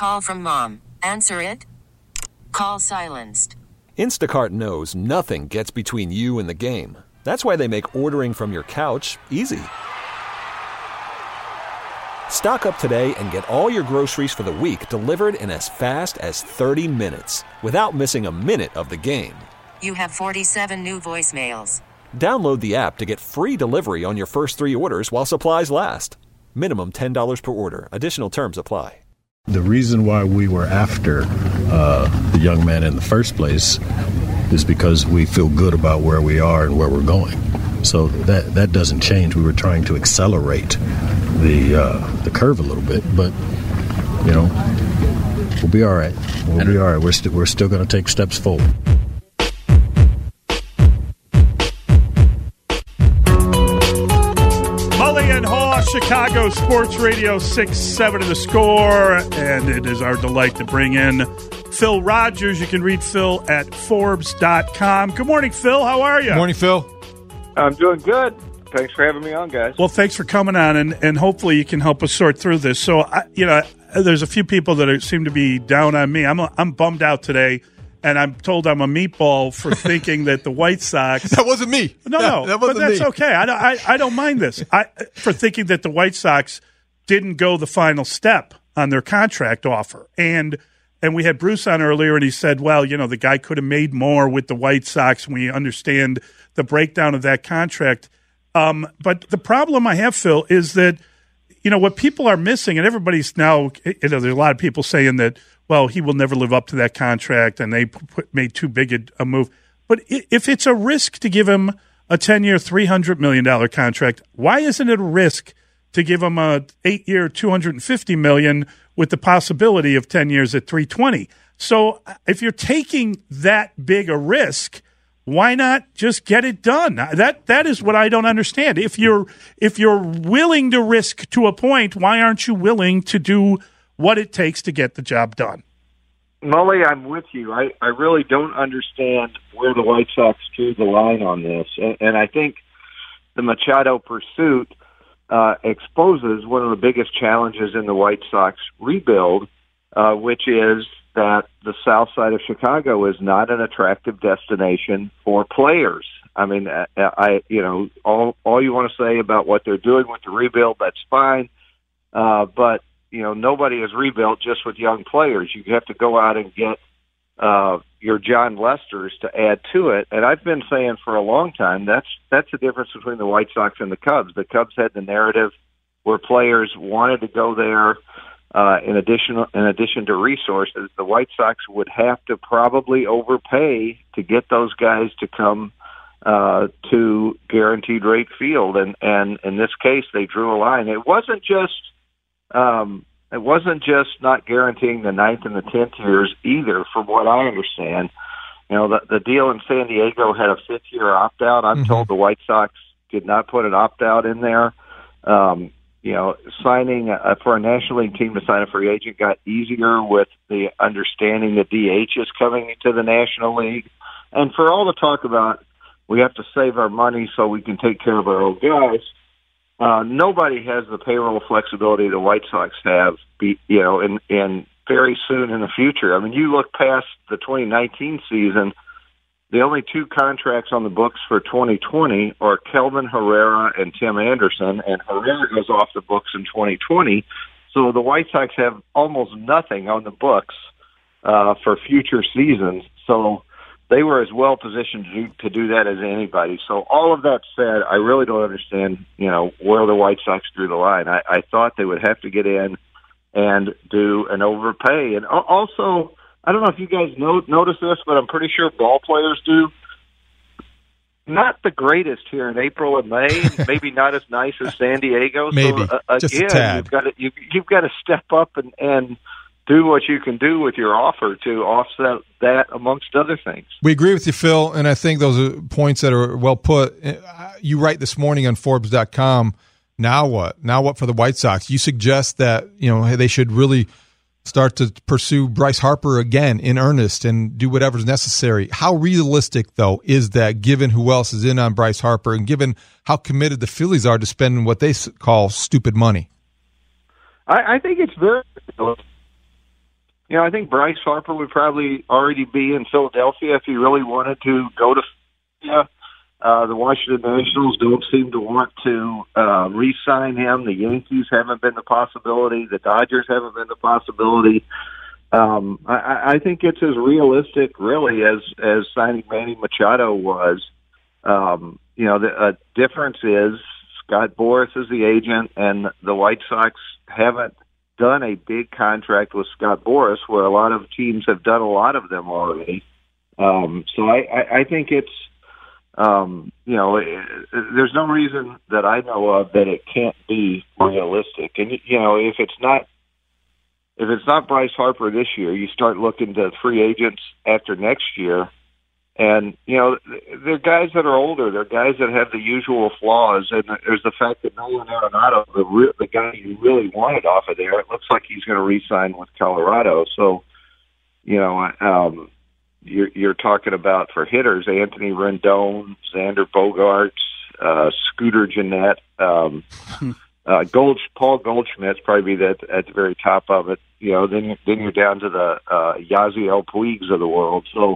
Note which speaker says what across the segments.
Speaker 1: Call from mom. Answer it. Call silenced.
Speaker 2: Instacart knows nothing gets between you and the game. That's why they make ordering from your couch easy. Stock up today and get all your groceries for the week delivered in as fast as 30 minutes without missing a minute of the game.
Speaker 1: You have 47 new voicemails.
Speaker 2: Download the app to get free delivery on your first 3 orders while supplies last. Minimum $10 per order. Additional terms apply.
Speaker 3: The reason why we were after the young man in the first place is because we feel good about where we are and where we're going. So that doesn't change. We were trying to accelerate the curve a little bit, but we'll be all right. We'll be all right. We're still going to take steps forward.
Speaker 4: Mully and Haw, Chicago Sports Radio 6-7 of the Score, and it is our delight to bring in Phil Rogers. You can read Phil at Forbes.com. Good morning, Phil. How are you?
Speaker 5: Good morning, Phil.
Speaker 6: I'm doing good. Thanks for having me on, guys.
Speaker 4: Well, thanks for coming on, and hopefully you can help us sort through this. So, there's a few people that seem to be down on me. I'm bummed out today, and I'm told I'm a meatball for thinking that the White Sox.
Speaker 5: That wasn't me.
Speaker 4: No,
Speaker 5: that wasn't
Speaker 4: but that's
Speaker 5: me.
Speaker 4: okay. I don't mind this. For thinking that the White Sox didn't go the final step on their contract offer, and we had Bruce on earlier, and he said, well, the guy could have made more with the White Sox, and we understand the breakdown of that contract. But the problem I have, Phil, is that, what people are missing, and everybody's now, there's a lot of people saying that, well, he will never live up to that contract, and they made too big a move. But if it's a risk to give him a 10-year, $300 million contract, why isn't it a risk to give him a 8-year, $250 million with the possibility of 10 years at $320? So if you're taking that big a risk, why not just get it done? That is what I don't understand. If you're willing to risk to a point, why aren't you willing to do what it takes to get the job done?
Speaker 6: Mully, I'm with you. I really don't understand where the White Sox drew the line on this. And I think the Machado pursuit exposes one of the biggest challenges in the White Sox rebuild, which is that the south side of Chicago is not an attractive destination for players. I mean, all you want to say about what they're doing with the rebuild, that's fine. But, nobody has rebuilt just with young players. You have to go out and get your John Lesters to add to it. And I've been saying for a long time, that's the difference between the White Sox and the Cubs. The Cubs had the narrative where players wanted to go there. In addition to resources, the White Sox would have to probably overpay to get those guys to come to Guaranteed Rate Field, and in this case, they drew a line. It wasn't just not guaranteeing the 9th and the 10th years either, from what I understand. The deal in San Diego had a 5th-year opt-out. I'm told the White Sox did not put an opt-out in there. Signing for a National League team to sign a free agent got easier with the understanding that DH is coming into the National League. And for all the talk about we have to save our money so we can take care of our old guys, nobody has the payroll flexibility the White Sox have, in very soon in the future. I mean, you look past the 2019 season, the only 2 contracts on the books for 2020 are Kelvin Herrera and Tim Anderson, and Herrera goes off the books in 2020. So the White Sox have almost nothing on the books for future seasons. So they were as well positioned to do that as anybody. So all of that said, I really don't understand, where the White Sox drew the line. I thought they would have to get in and do an overpay. And also, I don't know if you guys notice this, but I'm pretty sure ball players do. Not the greatest here in April and May. Maybe not as nice as San Diego.
Speaker 5: Maybe
Speaker 6: so,
Speaker 5: just
Speaker 6: again,
Speaker 5: a tad.
Speaker 6: You've got to step up and do what you can do with your offer to offset that, amongst other things.
Speaker 5: We agree with you, Phil, and I think those are points that are well put. You write this morning on Forbes.com. Now what? Now what for the White Sox? You suggest that they should really start to pursue Bryce Harper again in earnest and do whatever's necessary. How realistic, though, is that given who else is in on Bryce Harper and given how committed the Phillies are to spending what they call stupid money?
Speaker 6: I think it's very realistic. I think Bryce Harper would probably already be in Philadelphia if he really wanted to go to Philadelphia. The Washington Nationals don't seem to want to re-sign him. The Yankees haven't been the possibility. The Dodgers haven't been the possibility. I think it's as realistic, really, as signing Manny Machado was. The difference is Scott Boras is the agent, and the White Sox haven't done a big contract with Scott Boras, where a lot of teams have done a lot of them already. So I think it's, there's no reason that I know of that it can't be realistic. And, if it's not Bryce Harper this year, you start looking to free agents after next year. And, they're guys that are older. They're guys that have the usual flaws. And there's the fact that Nolan Arenado, the guy you really wanted off of there, it looks like he's going to re-sign with Colorado. So, you're talking about for hitters, Anthony Rendon, Xander Bogaerts, Scooter Gennett, Paul Goldschmidt's probably be at the very top of it. Then you're down to the Yasiel Puigs of the world. So,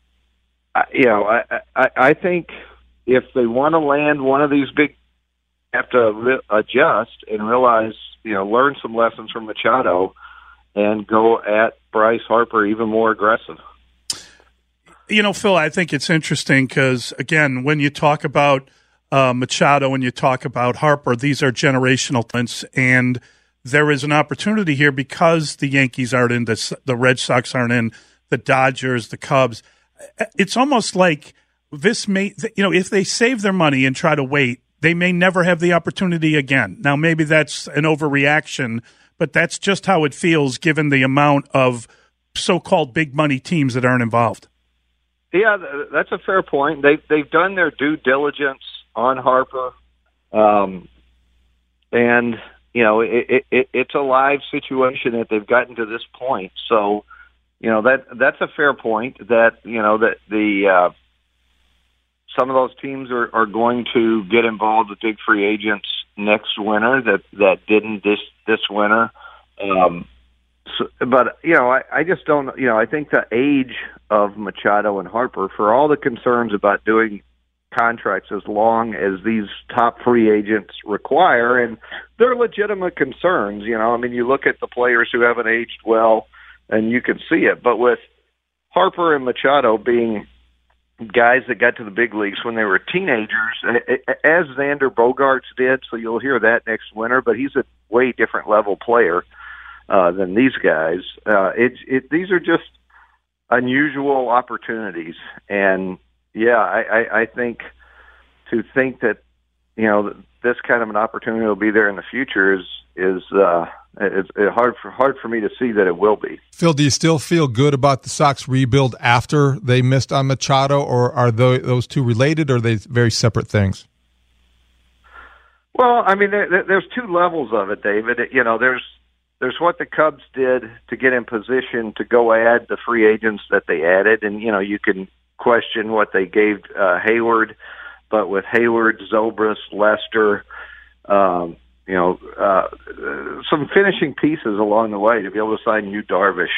Speaker 6: I think if they want to land one of these big, have to adjust and realize, learn some lessons from Machado and go at Bryce Harper even more aggressive.
Speaker 4: Phil, I think it's interesting because, again, when you talk about Machado and you talk about Harper, these are generational talents, and there is an opportunity here because the Yankees aren't in this, the Red Sox aren't in, the Dodgers, the Cubs. It's almost like this may, if they save their money and try to wait, they may never have the opportunity again. Now, maybe that's an overreaction, but that's just how it feels given the amount of so-called big money teams that aren't involved.
Speaker 6: Yeah, that's a fair point. They've done their due diligence on Harper, and it's a live situation that they've gotten to this point. So, that's a fair point. That that the some of those teams are going to get involved with big free agents next winter that didn't this winter. But I just don't. I think the age of Machado and Harper, for all the concerns about doing contracts as long as these top free agents require, and they're legitimate concerns. You look at the players who haven't aged well, and you can see it. But with Harper and Machado being guys that got to the big leagues when they were teenagers, as Xander Bogaerts did, so you'll hear that next winter, but he's a way different level player than these guys. These are just unusual opportunities, and I think that this kind of an opportunity will be there in the future is it's hard for me to see that it will be.
Speaker 5: Phil, do you still feel good about the Sox rebuild after they missed on Machado, or are those two related, or are they very separate things?
Speaker 6: Well, there's two levels of it, David. There's what the Cubs did to get in position to go add the free agents that they added, and you can question what they gave Hayward, but with Hayward, Zobrist, Lester, some finishing pieces along the way to be able to sign Yu Darvish.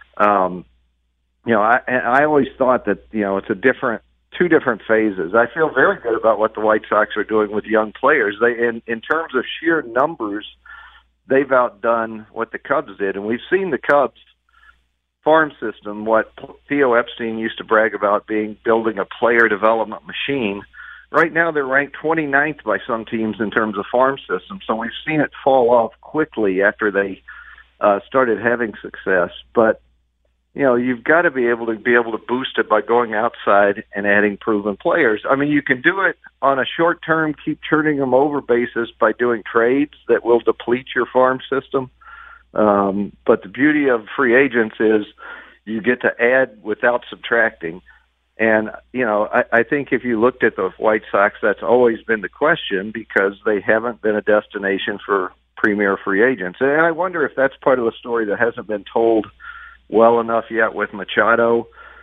Speaker 6: I always thought that it's two different phases. I feel very good about what the White Sox are doing with young players. In terms of sheer numbers, they've outdone what the Cubs did, and we've seen the Cubs farm system, what Theo Epstein used to brag about building a player development machine. Right now they're ranked 29th by some teams in terms of farm system, so we've seen it fall off quickly after they started having success. But you've got to be able to boost it by going outside and adding proven players. You can do it on a short-term, keep turning them over basis by doing trades that will deplete your farm system. But the beauty of free agents is you get to add without subtracting. And, I think if you looked at the White Sox, that's always been the question because they haven't been a destination for premier free agents. And I wonder if that's part of the story that hasn't been told well enough yet with Machado.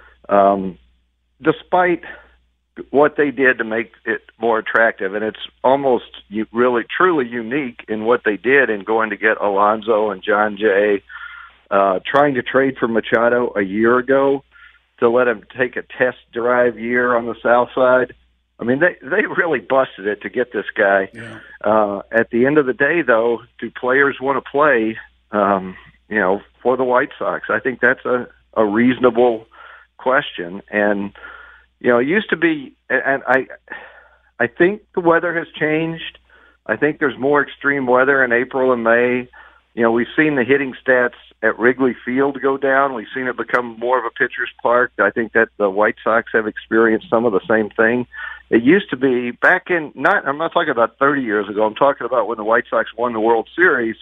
Speaker 6: Despite what they did to make it more attractive, and it's almost really, truly unique in what they did in going to get Alonso and John Jay trying to trade for Machado a year ago to let him take a test drive year on the South Side. I mean, they really busted it to get this guy. Yeah. At the end of the day, though, do players want to play, for the White Sox? I think that's a reasonable question. And, it used to be, and I think the weather has changed. I think there's more extreme weather in April and May. We've seen the hitting stats at Wrigley Field go down. We've seen it become more of a pitcher's park. I think that the White Sox have experienced some of the same thing. It used to be back in, I'm not talking about 30 years ago. I'm talking about when the White Sox won the World Series.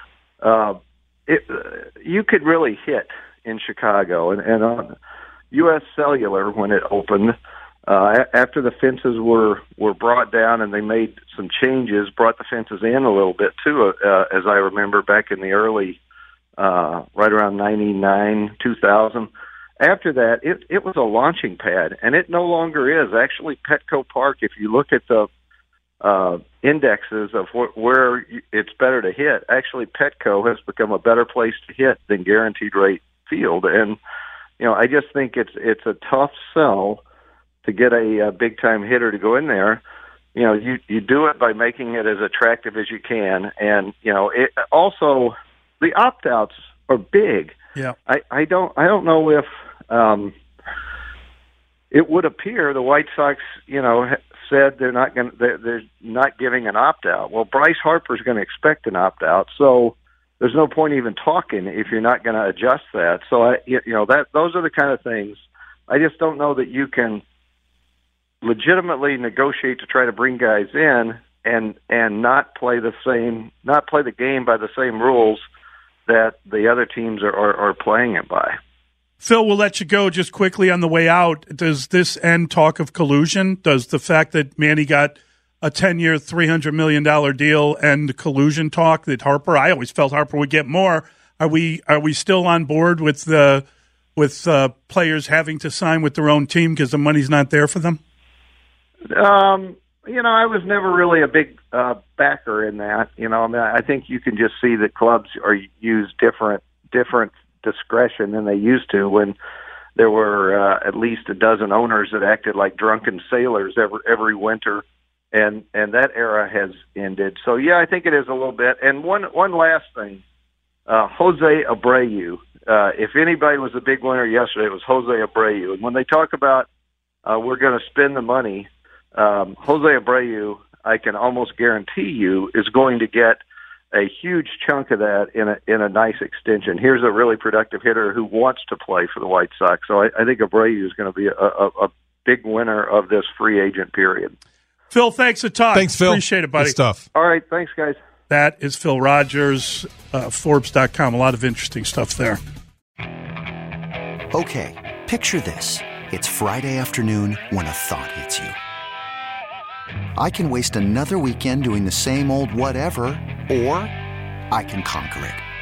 Speaker 6: You could really hit in Chicago. And on U.S. Cellular, when it opened, after the fences were brought down and they made some changes, brought the fences in a little bit too, as I remember back in the early, right around 99, 2000. After that, it was a launching pad, and it no longer is. Actually, Petco Park, if you look at the indexes of where it's better to hit, actually Petco has become a better place to hit than Guaranteed Rate Field. And, I just think it's a tough sell to get a big-time hitter to go in there. You do it by making it as attractive as you can. And, it also, the opt-outs are big.
Speaker 4: Yeah.
Speaker 6: I don't know if it would appear the White Sox, said they're not giving an opt-out. Well, Bryce Harper's going to expect an opt-out, so there's no point even talking if you're not going to adjust that. So those are the kind of things. I just don't know that you can legitimately negotiate to try to bring guys in and not play the game by the same rules that the other teams are playing it by.
Speaker 4: Phil, we'll let you go just quickly on the way out. Does this end talk of collusion? Does the fact that Manny got a 10-year, $300 million deal end collusion talk that Harper? I always felt Harper would get more. Are we still on board with players having to sign with their own team because the money's not there for them?
Speaker 6: I was never really a big backer in that. I think you can just see that clubs use different discretion than they used to when there were at least a dozen owners that acted like drunken sailors every winter, and that era has ended. So yeah, I think it is a little bit. And one last thing, Jose Abreu. If anybody was a big winner yesterday, it was Jose Abreu. And when they talk about we're going to spend the money, Jose Abreu, I can almost guarantee you, is going to get a huge chunk of that in a nice extension. Here's a really productive hitter who wants to play for the White Sox. So I think Abreu is going to be a big winner of this free agent period.
Speaker 4: Phil, thanks a ton.
Speaker 5: Thanks, Phil.
Speaker 4: Appreciate it, buddy.
Speaker 5: Good stuff.
Speaker 6: All right, thanks, guys.
Speaker 4: That is Phil Rogers, Forbes.com. A lot of interesting stuff there.
Speaker 7: Okay, picture this. It's Friday afternoon when a thought hits you. I can waste another weekend doing the same old whatever, or I can conquer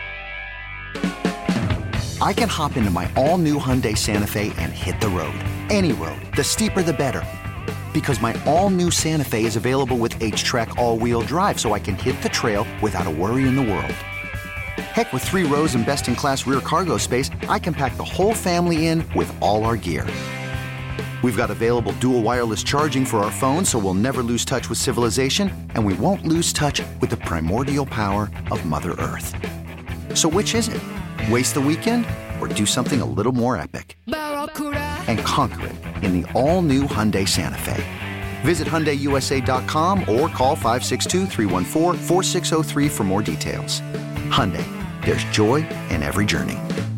Speaker 7: it. I can hop into my all-new Hyundai Santa Fe and hit the road. Any road. The steeper, the better. Because my all-new Santa Fe is available with H-Track all-wheel drive, so I can hit the trail without a worry in the world. Heck, with 3 rows and best-in-class rear cargo space, I can pack the whole family in with all our gear. We've got available dual wireless charging for our phones, so we'll never lose touch with civilization, and we won't lose touch with the primordial power of Mother Earth. So which is it? Waste the weekend or do something a little more epic? And conquer it in the all-new Hyundai Santa Fe. Visit HyundaiUSA.com or call 562-314-4603 for more details. Hyundai, there's joy in every journey.